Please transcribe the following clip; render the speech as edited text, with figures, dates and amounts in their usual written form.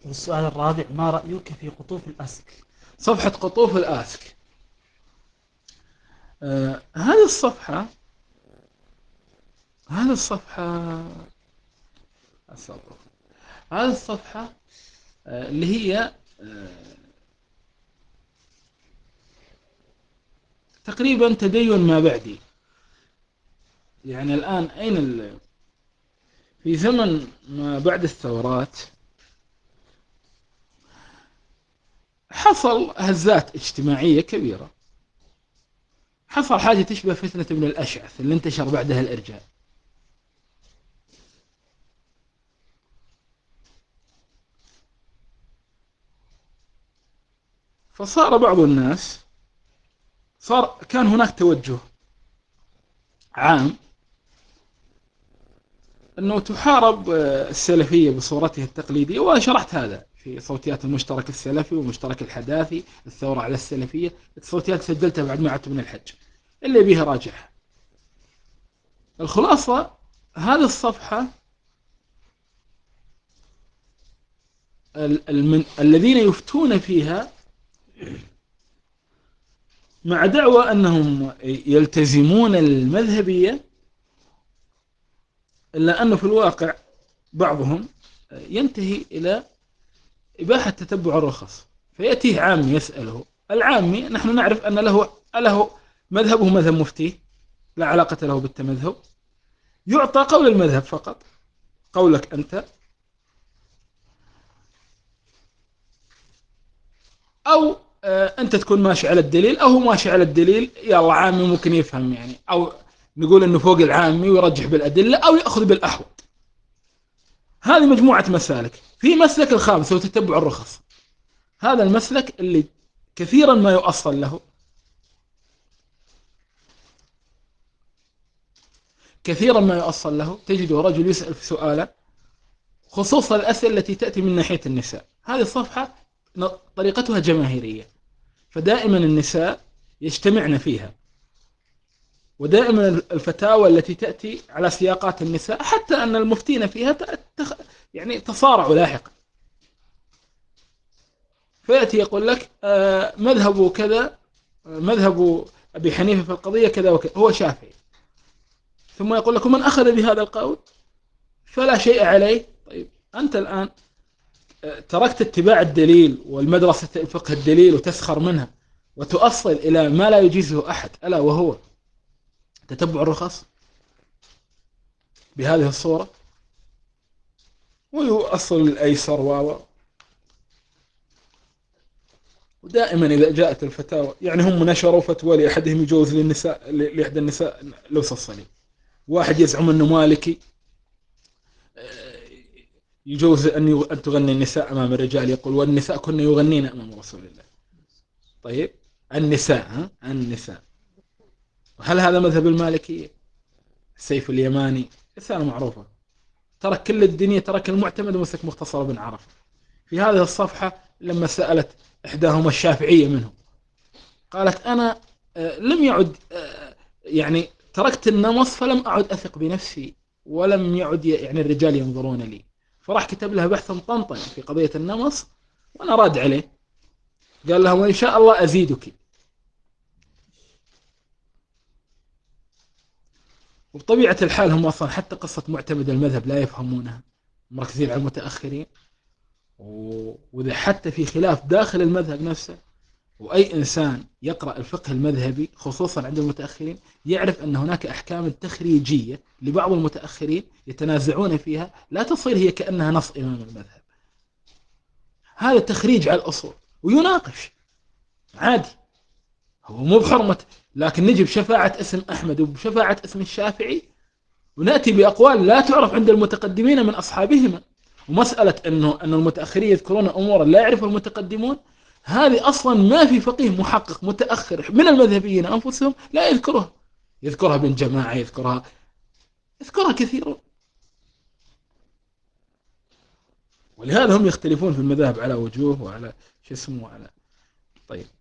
والسؤال الرابع: ما رأيك في قطوف الأسك؟ صفحة قطوف الآسك. هذه الصفحة، هذه الصفحة أصبر. هذه الصفحة اللي هي تقريبا تدين ما بعدي. يعني الآن أين في زمن ما بعد الثورات حصل هزات اجتماعية كبيرة، حصل حاجة تشبه فتنة ابن الأشعث اللي انتشر بعدها الإرجاء. فصار بعض الناس، كان هناك توجه عام أنه تحارب السلفية بصورتها التقليدية، وأنا شرحت هذا في صوتيات المشترك السلفي والمشترك الحداثي، الثورة على السلفية، الصوتيات سجلتها بعد ما عدت من الحج، اللي بيها راجعها. الخلاصة هذه الصفحة الذين يفتون فيها مع دعوى أنهم يلتزمون المذهبية، إلا أنه في الواقع بعضهم ينتهي إلى إباحة تتبع الرخص. فيأتيه عامي يسأله، العامي نحن نعرف أن له مذهبه مذهب مفتيه لا علاقة له بالتمذهب، يعطى قول المذهب فقط، قولك أنت، أو أنت تكون ماشي على الدليل أو هو ماشي على الدليل، يلا عامي ممكن يفهم يعني، أو نقول أنه فوق العامي ويرجح بالأدلة أو يأخذ بالأحوط. هذه مجموعة مسالك. في مسلك الخامس هو تتبع الرخص. هذا المسلك اللي كثيرا ما يؤصل له، كثيرا ما يؤصل له تجده رجل يسأل في سؤالا، خصوصا الأسئلة التي تأتي من ناحية النساء. هذه الصفحة طريقتها جماهيرية، فدائما النساء يجتمعن فيها، ودائما الفتاوى التي تأتي على سياقات النساء، حتى أن المفتين فيها يعني تصارعوا لاحقا. فيأتي يقول لك مذهبه كذا، مذهب أبي حنيفة في القضية كذا وكذا، هو شافعي، ثم يقول لك من أخذ بهذا القول فلا شيء عليه. طيب أنت الآن تركت اتباع الدليل والمدرسة الفقه الدليل وتسخر منها، وتؤصل إلى ما لا يجيزه أحد، ألا وهو تتبع الرخص بهذه الصورة، ويؤصل الأيسر ودائما إذا جاءت الفتاوى، يعني هم نشروا فتوى لأحدهم يجوز للنساء، لإحدى النساء لبس الصليب، واحد يزعم أنه مالكي يجوز أن تغني النساء أمام الرجال، يقول والنساء كن يغنين أمام رسول الله. طيب النساء، النساء، هل هذا مذهب المالكية؟ السيف اليماني رسالة معروفة، ترك كل الدنيا، ترك المعتمد ومسك مختصر بن عرفة. في هذه الصفحة لما سألت إحداهما الشافعية منهم، قالت أنا لم يعد يعني تركت النمص فلم أعد أثق بنفسي، ولم يعد يعني الرجال ينظرون لي. فراح كتب لها بحث مطنطن في قضية النمص، وأنا راد عليه، قال لها وإن شاء الله أزيدك. وبطبيعة الحال هم أصلا حتى قصة معتمد المذهب لا يفهمونها، مركزين على المتأخرين، وإذا حتى في خلاف داخل المذهب نفسه، وأي إنسان يقرأ الفقه المذهبي خصوصا عند المتأخرين يعرف أن هناك أحكام تخريجية لبعض المتأخرين يتنازعون فيها، لا تصير هي كأنها نص إمام المذهب، هذا تخريج على الأصول، ويناقش عادي، هو مو بحرمة. لكن نجي بشفاعة اسم أحمد وبشفاعة اسم الشافعي، ونأتي بأقوال لا تعرف عند المتقدمين من أصحابهما. ومسألة أن المتأخرين يذكرون أمورا لا يعرف المتقدمون، هذه أصلا ما في فقيه محقق متأخر من المذهبيين أنفسهم لا يذكرها، يذكرها ابن جماعة، يذكرها كثيرون. ولهذا هم يختلفون في المذاهب على وجوه وعلى شو اسمه وعلى. طيب